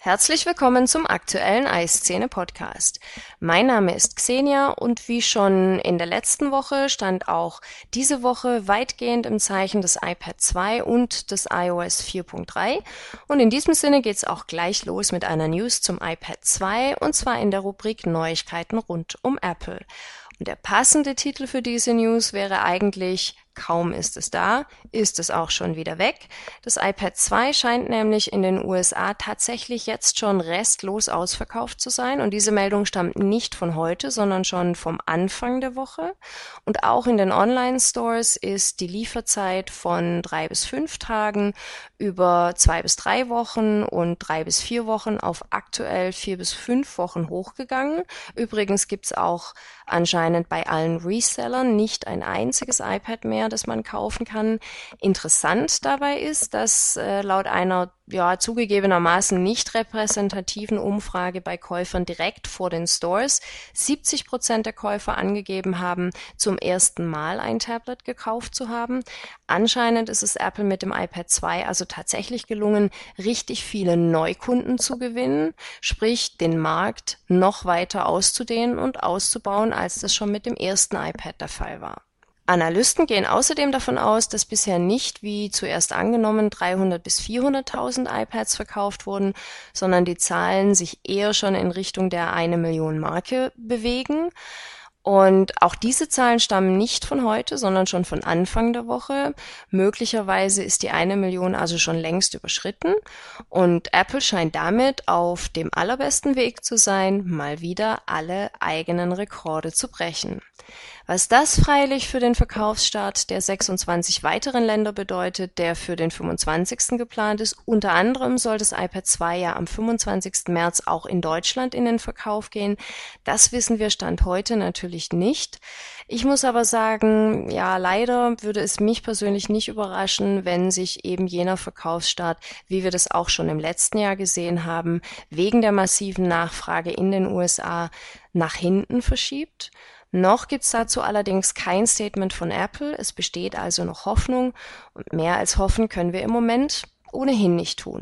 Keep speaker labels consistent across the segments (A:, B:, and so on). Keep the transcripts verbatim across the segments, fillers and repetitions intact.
A: Herzlich willkommen zum aktuellen iScene-Podcast. Mein Name ist Xenia und wie schon in der letzten Woche stand auch diese Woche weitgehend im Zeichen des iPad zwei und des iOS vier Punkt drei. Und in diesem Sinne geht's auch gleich los mit einer News zum iPad zwei und zwar in der Rubrik Neuigkeiten rund um Apple. Und der passende Titel für diese News wäre eigentlich Kaum ist es da, ist es auch schon wieder weg. Das iPad zwei scheint nämlich in den U S A tatsächlich jetzt schon restlos ausverkauft zu sein. Und diese Meldung stammt nicht von heute, sondern schon vom Anfang der Woche. Und auch in den Online-Stores ist die Lieferzeit von drei bis fünf Tagen über zwei bis drei Wochen und drei bis vier Wochen auf aktuell vier bis fünf Wochen hochgegangen. Übrigens gibt's auch anscheinend bei allen Resellern nicht ein einziges iPad mehr, das man kaufen kann. Interessant dabei ist, dass äh, laut einer ja zugegebenermaßen nicht repräsentativen Umfrage bei Käufern direkt vor den Stores siebzig Prozent der Käufer angegeben haben, zum ersten Mal ein Tablet gekauft zu haben. Anscheinend ist es Apple mit dem iPad zwei also tatsächlich gelungen, richtig viele Neukunden zu gewinnen, sprich den Markt noch weiter auszudehnen und auszubauen, als das schon mit dem ersten iPad der Fall war. Analysten gehen außerdem davon aus, dass bisher nicht, wie zuerst angenommen, dreihundert bis vierhunderttausend iPads verkauft wurden, sondern die Zahlen sich eher schon in Richtung der eine Million Marke bewegen. Und auch diese Zahlen stammen nicht von heute, sondern schon von Anfang der Woche. Möglicherweise ist die eine Million also schon längst überschritten. Und Apple scheint damit auf dem allerbesten Weg zu sein, mal wieder alle eigenen Rekorde zu brechen. Was das freilich für den Verkaufsstart der sechsundzwanzig weiteren Länder bedeutet, der für den fünfundzwanzigsten geplant ist. Unter anderem soll das iPad zwei ja am fünfundzwanzigsten März auch in Deutschland in den Verkauf gehen. Das wissen wir Stand heute natürlich nicht. Ich muss aber sagen, ja, leider würde es mich persönlich nicht überraschen, wenn sich eben jener Verkaufsstart, wie wir das auch schon im letzten Jahr gesehen haben, wegen der massiven Nachfrage in den U S A nach hinten verschiebt. Noch gibt's dazu allerdings kein Statement von Apple, es besteht also noch Hoffnung und mehr als hoffen können wir im Moment ohnehin nicht tun.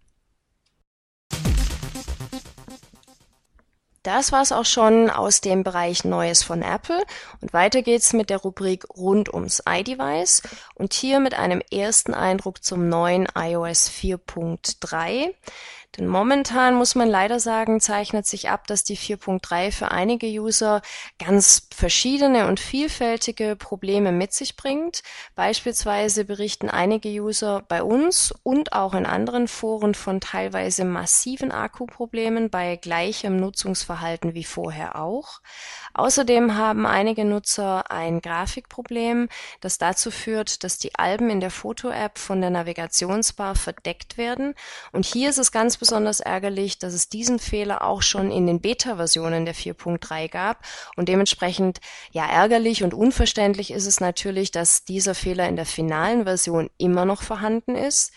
A: Das war's auch schon aus dem Bereich Neues von Apple und weiter geht's mit der Rubrik rund ums iDevice und hier mit einem ersten Eindruck zum neuen iOS vier Punkt drei. Denn momentan muss man leider sagen, zeichnet sich ab, dass die vier Punkt drei für einige User ganz verschiedene und vielfältige Probleme mit sich bringt. Beispielsweise berichten einige User bei uns und auch in anderen Foren von teilweise massiven Akkuproblemen bei gleichem Nutzungsverhalten wie vorher auch. Außerdem haben einige Nutzer ein Grafikproblem, das dazu führt, dass die Alben in der Foto-App von der Navigationsbar verdeckt werden. Und hier ist es ganz besonders ärgerlich, dass es diesen Fehler auch schon in den Beta-Versionen der vier Punkt drei gab. Und dementsprechend, ja, ärgerlich und unverständlich ist es natürlich, dass dieser Fehler in der finalen Version immer noch vorhanden ist.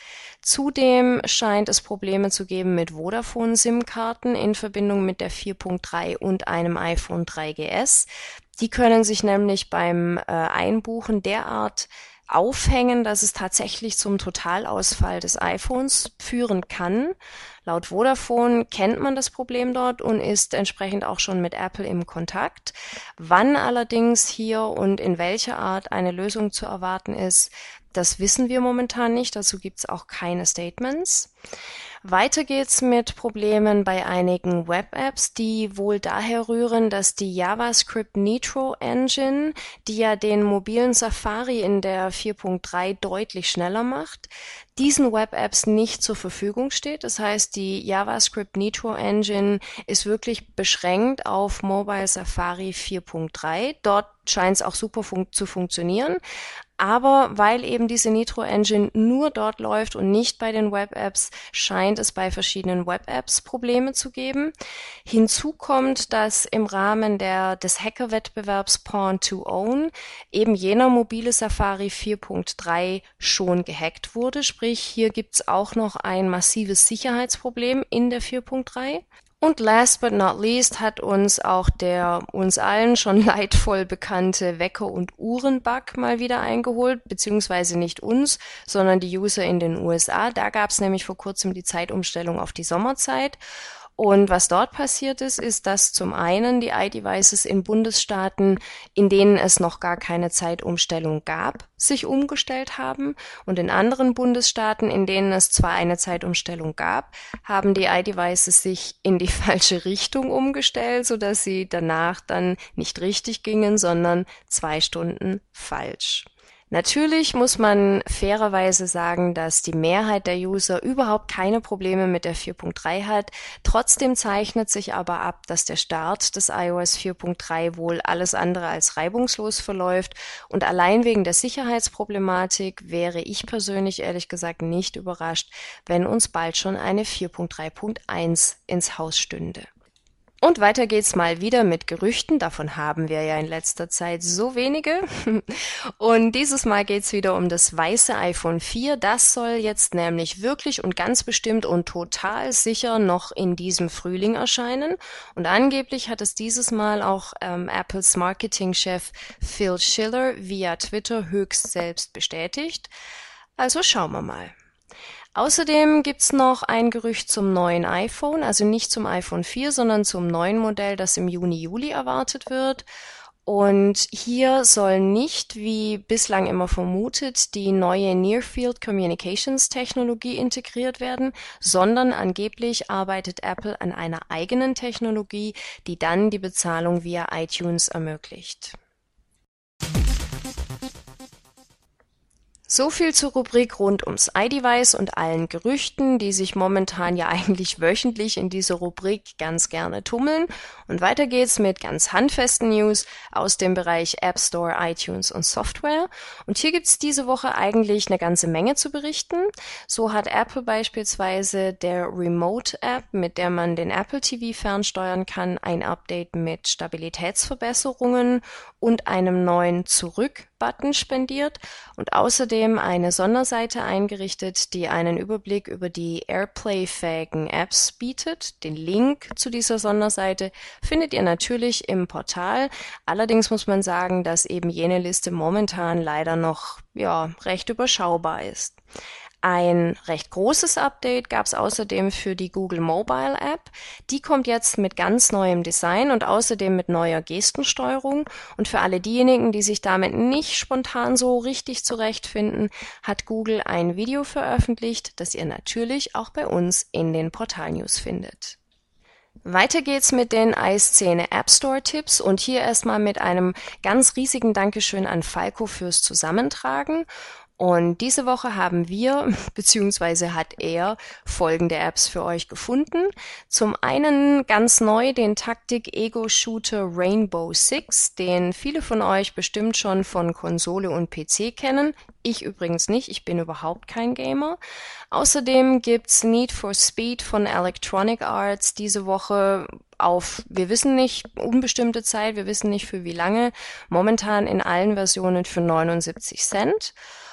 A: Zudem scheint es Probleme zu geben mit Vodafone-SIM-Karten in Verbindung mit der vier Punkt drei und einem iPhone drei G S. Die können sich nämlich beim äh, Einbuchen derart aufhängen, dass es tatsächlich zum Totalausfall des iPhones führen kann. Laut Vodafone kennt man das Problem dort und ist entsprechend auch schon mit Apple im Kontakt. Wann allerdings hier und in welcher Art eine Lösung zu erwarten ist, das wissen wir momentan nicht. Dazu gibt es auch keine Statements. Weiter geht's mit Problemen bei einigen Web-Apps, die wohl daher rühren, dass die JavaScript Nitro Engine, die ja den mobilen Safari in der vier Punkt drei deutlich schneller macht, diesen Web-Apps nicht zur Verfügung steht. Das heißt, die JavaScript Nitro Engine ist wirklich beschränkt auf Mobile Safari vier Punkt drei. Dort scheint es auch super fun- zu funktionieren. Aber weil eben diese Nitro Engine nur dort läuft und nicht bei den Web-Apps, scheint es bei verschiedenen Web-Apps Probleme zu geben. Hinzu kommt, dass im Rahmen der, des Hacker-Wettbewerbs Pawn to Own eben jener mobile Safari vier Punkt drei schon gehackt wurde. Sprich, hier gibt's auch noch ein massives Sicherheitsproblem in der vier Punkt drei. Und last but not least hat uns auch der uns allen schon leidvoll bekannte Wecker- und Uhren-Bug mal wieder eingeholt, beziehungsweise nicht uns, sondern die User in den U S A. Da gab es nämlich vor kurzem die Zeitumstellung auf die Sommerzeit. Und was dort passiert ist, ist, dass zum einen die iDevices in Bundesstaaten, in denen es noch gar keine Zeitumstellung gab, sich umgestellt haben. Und in anderen Bundesstaaten, in denen es zwar eine Zeitumstellung gab, haben die iDevices sich in die falsche Richtung umgestellt, sodass sie danach dann nicht richtig gingen, sondern zwei Stunden falsch. Natürlich muss man fairerweise sagen, dass die Mehrheit der User überhaupt keine Probleme mit der vier Punkt drei hat. Trotzdem zeichnet sich aber ab, dass der Start des iOS vier Punkt drei wohl alles andere als reibungslos verläuft. Und allein wegen der Sicherheitsproblematik wäre ich persönlich ehrlich gesagt nicht überrascht, wenn uns bald schon eine vier Punkt drei Punkt eins ins Haus stünde. Und weiter geht's mal wieder mit Gerüchten, davon haben wir ja in letzter Zeit so wenige. Und dieses Mal geht's wieder um das weiße iPhone vier. Das soll jetzt nämlich wirklich und ganz bestimmt und total sicher noch in diesem Frühling erscheinen. Und angeblich hat es dieses Mal auch ähm, Apples Marketingchef Phil Schiller via Twitter höchst selbst bestätigt. Also schauen wir mal. Außerdem gibt's noch ein Gerücht zum neuen iPhone, also nicht zum iPhone vier, sondern zum neuen Modell, das im Juni, Juli erwartet wird. Und hier soll nicht, wie bislang immer vermutet, die neue Near-Field Communications Technologie integriert werden, sondern angeblich arbeitet Apple an einer eigenen Technologie, die dann die Bezahlung via iTunes ermöglicht. So viel zur Rubrik rund ums iDevice und allen Gerüchten, die sich momentan ja eigentlich wöchentlich in dieser Rubrik ganz gerne tummeln. Und weiter geht's mit ganz handfesten News aus dem Bereich App Store, iTunes und Software. Und hier gibt's diese Woche eigentlich eine ganze Menge zu berichten. So hat Apple beispielsweise der Remote-App, mit der man den Apple T V fernsteuern kann, ein Update mit Stabilitätsverbesserungen und einem neuen Zurück-Button spendiert und außerdem eine Sonderseite eingerichtet, die einen Überblick über die Airplay-fähigen Apps bietet. Den Link zu dieser Sonderseite findet ihr natürlich im Portal. Allerdings muss man sagen, dass eben jene Liste momentan leider noch ja, recht überschaubar ist. Ein recht großes Update gab es außerdem für die Google Mobile App. Die kommt jetzt mit ganz neuem Design und außerdem mit neuer Gestensteuerung. Und für alle diejenigen, die sich damit nicht spontan so richtig zurechtfinden, hat Google ein Video veröffentlicht, das ihr natürlich auch bei uns in den Portal-News findet. Weiter geht's mit den iScene App Store Tipps und hier erstmal mit einem ganz riesigen Dankeschön an Falco fürs Zusammentragen. Und diese Woche haben wir, beziehungsweise hat er, folgende Apps für euch gefunden. Zum einen ganz neu den Taktik-Ego-Shooter Rainbow Six, den viele von euch bestimmt schon von Konsole und P C kennen. Ich übrigens nicht, ich bin überhaupt kein Gamer. Außerdem gibt's Need for Speed von Electronic Arts diese Woche auf, wir wissen nicht, unbestimmte Zeit, wir wissen nicht für wie lange, momentan in allen Versionen für neunundsiebzig Cent.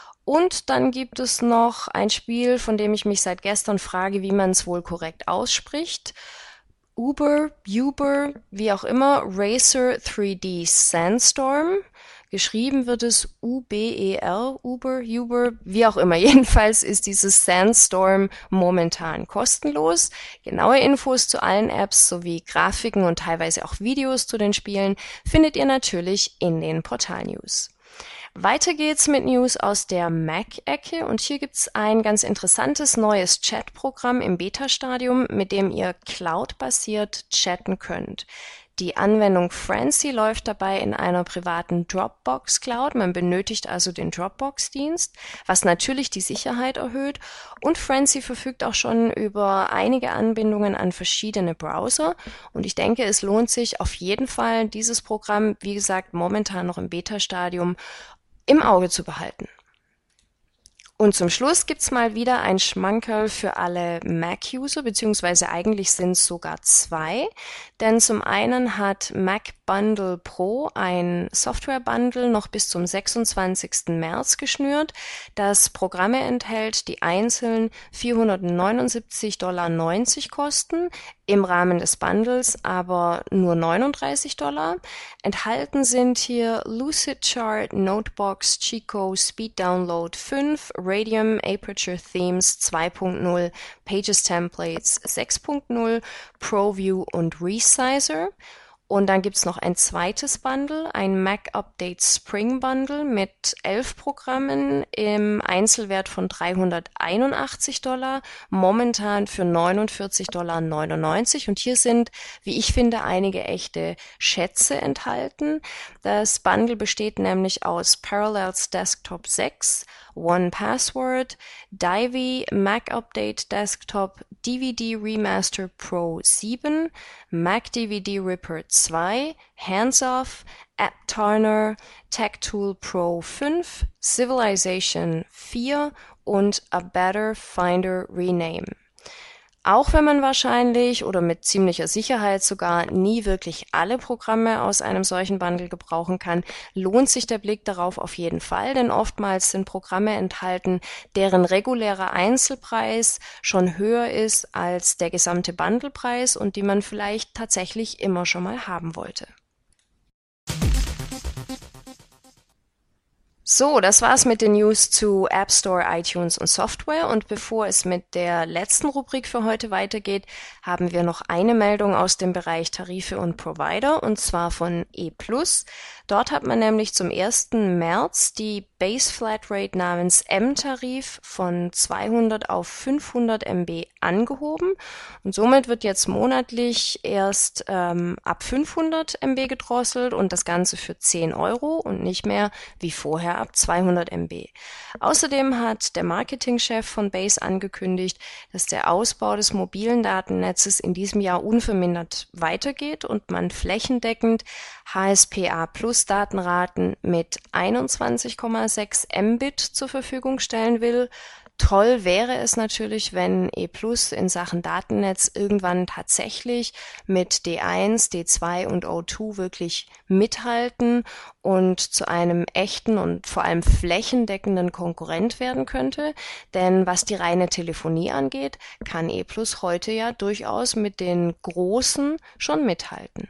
A: Und dann gibt es noch ein Spiel, von dem ich mich seit gestern frage, wie man es wohl korrekt ausspricht. Uber, Uber, wie auch immer, Racer drei D Sandstorm. Geschrieben wird es U B E R, Uber, Uber, wie auch immer. Jedenfalls ist dieses Sandstorm momentan kostenlos. Genaue Infos zu allen Apps sowie Grafiken und teilweise auch Videos zu den Spielen findet ihr natürlich in den Portal-News. Weiter geht's mit News aus der Mac-Ecke und hier gibt's ein ganz interessantes neues Chat-Programm im Beta-Stadium, mit dem ihr cloud-basiert chatten könnt. Die Anwendung Frenzy läuft dabei in einer privaten Dropbox-Cloud. Man benötigt also den Dropbox-Dienst, was natürlich die Sicherheit erhöht. Und Frenzy verfügt auch schon über einige Anbindungen an verschiedene Browser. Und ich denke, es lohnt sich auf jeden Fall, dieses Programm, wie gesagt, momentan noch im Beta-Stadium, im Auge zu behalten. Und zum Schluss gibt's mal wieder ein Schmankerl für alle Mac-User, beziehungsweise eigentlich sind es sogar zwei. Denn zum einen hat Mac Bundle Pro, ein Software-Bundle, noch bis zum sechsundzwanzigsten März geschnürt, das Programme enthält, die einzeln vierhundertneunundsiebzig Dollar neunzig kosten, im Rahmen des Bundles aber nur neununddreißig Dollar. Enthalten sind hier Lucidchart, Notebox, Chico, Speed Download fünf, Radium, Aperture Themes zwei Punkt null, Pages Templates sechs Punkt null, ProView und Resizer. Und dann gibt's noch ein zweites Bundle, ein Mac Update Spring Bundle mit elf Programmen im Einzelwert von dreihunderteinundachtzig Dollar, momentan für neunundvierzig Dollar neunundneunzig. Und hier sind, wie ich finde, einige echte Schätze enthalten. Das Bundle besteht nämlich aus Parallels Desktop sechs, one Password, Divi, Mac Update Desktop, D V D Remaster Pro sieben, Mac D V D Ripper zwei, Hands-Off, AppTurner, TechTool Pro fünf, Civilization vier und A Better Finder Rename. Auch wenn man wahrscheinlich oder mit ziemlicher Sicherheit sogar nie wirklich alle Programme aus einem solchen Bundle gebrauchen kann, lohnt sich der Blick darauf auf jeden Fall, denn oftmals sind Programme enthalten, deren regulärer Einzelpreis schon höher ist als der gesamte Bundlepreis und die man vielleicht tatsächlich immer schon mal haben wollte. So, das war's mit den News zu App Store, iTunes und Software. Und bevor es mit der letzten Rubrik für heute weitergeht, haben wir noch eine Meldung aus dem Bereich Tarife und Provider, und zwar von E plus. Dort hat man nämlich zum ersten März die Base Flatrate namens M-Tarif von zweihundert auf fünfhundert Megabyte angehoben. Und somit wird jetzt monatlich erst ähm, ab fünfhundert Megabyte gedrosselt und das Ganze für zehn Euro und nicht mehr wie vorher ab zweihundert Megabyte. Außerdem hat der Marketingchef von Base angekündigt, dass der Ausbau des mobilen Datennetzes in diesem Jahr unvermindert weitergeht und man flächendeckend H S P A Plus Datenraten mit einundzwanzig Komma sechs Mbit zur Verfügung stellen will. Toll wäre es natürlich, wenn E plus in Sachen Datennetz irgendwann tatsächlich mit D eins, D zwei und O zwei wirklich mithalten und zu einem echten und vor allem flächendeckenden Konkurrent werden könnte. Denn was die reine Telefonie angeht, kann E plus heute ja durchaus mit den Großen schon mithalten.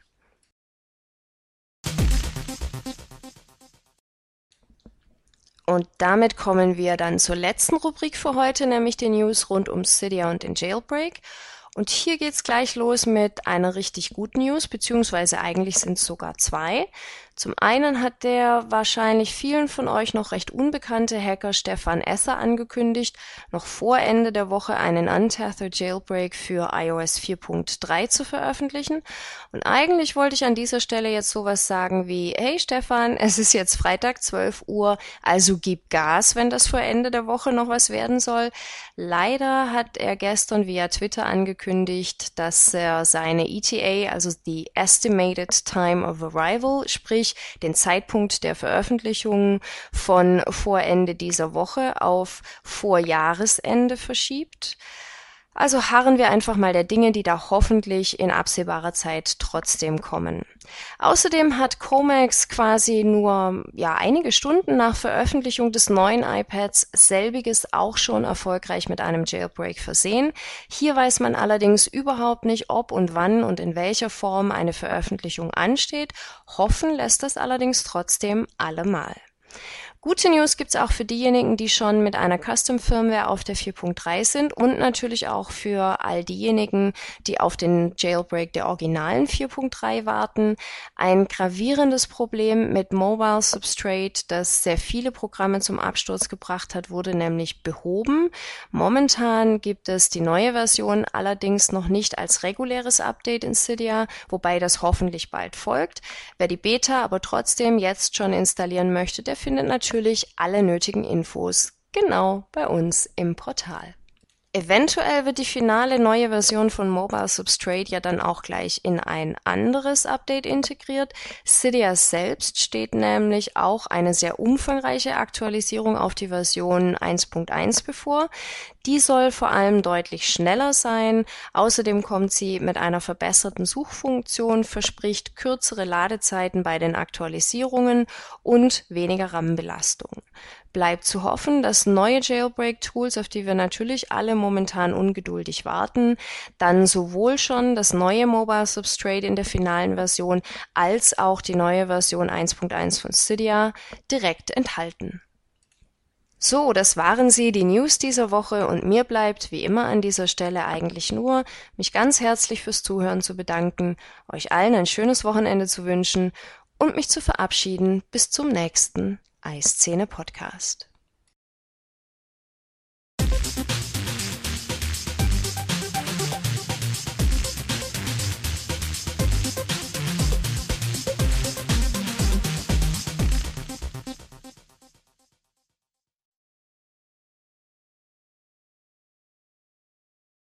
A: Und damit kommen wir dann zur letzten Rubrik für heute, nämlich den News rund um Cydia und den Jailbreak. Und hier geht's gleich los mit einer richtig guten News, beziehungsweise eigentlich sind es sogar zwei. Zum einen hat der wahrscheinlich vielen von euch noch recht unbekannte Hacker Stefan Esser angekündigt, noch vor Ende der Woche einen Untethered Jailbreak für i O S vier Punkt drei zu veröffentlichen. Und eigentlich wollte ich an dieser Stelle jetzt sowas sagen wie, hey Stefan, es ist jetzt Freitag zwölf Uhr, also gib Gas, wenn das vor Ende der Woche noch was werden soll. Leider hat er gestern via Twitter angekündigt, dass er seine E T A, also die Estimated Time of Arrival, sprich den Zeitpunkt der Veröffentlichung von vor Ende dieser Woche auf vor Jahresende verschiebt. Also harren wir einfach mal der Dinge, die da hoffentlich in absehbarer Zeit trotzdem kommen. Außerdem hat Comax quasi nur ja einige Stunden nach Veröffentlichung des neuen iPads selbiges auch schon erfolgreich mit einem Jailbreak versehen. Hier weiß man allerdings überhaupt nicht, ob und wann und in welcher Form eine Veröffentlichung ansteht. Hoffen lässt das allerdings trotzdem allemal. Gute News gibt's auch für diejenigen, die schon mit einer Custom-Firmware auf der vier Punkt drei sind und natürlich auch für all diejenigen, die auf den Jailbreak der originalen vier Punkt drei warten. Ein gravierendes Problem mit Mobile Substrate, das sehr viele Programme zum Absturz gebracht hat, wurde nämlich behoben. Momentan gibt es die neue Version allerdings noch nicht als reguläres Update in Cydia, wobei das hoffentlich bald folgt. Wer die Beta aber trotzdem jetzt schon installieren möchte, der findet natürlich alle nötigen Infos genau bei uns im Portal. Eventuell wird die finale neue Version von Mobile Substrate ja dann auch gleich in ein anderes Update integriert. Cydia selbst steht nämlich auch eine sehr umfangreiche Aktualisierung auf die Version eins Punkt eins bevor. Die soll vor allem deutlich schneller sein. Außerdem kommt sie mit einer verbesserten Suchfunktion, verspricht kürzere Ladezeiten bei den Aktualisierungen und weniger RAM-Belastung. Bleibt zu hoffen, dass neue Jailbreak-Tools, auf die wir natürlich alle momentan ungeduldig warten, dann sowohl schon das neue Mobile Substrate in der finalen Version als auch die neue Version eins Punkt eins von Cydia direkt enthalten. So, das waren sie, die News dieser Woche, und mir bleibt wie immer an dieser Stelle eigentlich nur, mich ganz herzlich fürs Zuhören zu bedanken, euch allen ein schönes Wochenende zu wünschen und mich zu verabschieden bis zum nächsten Eiszene Podcast.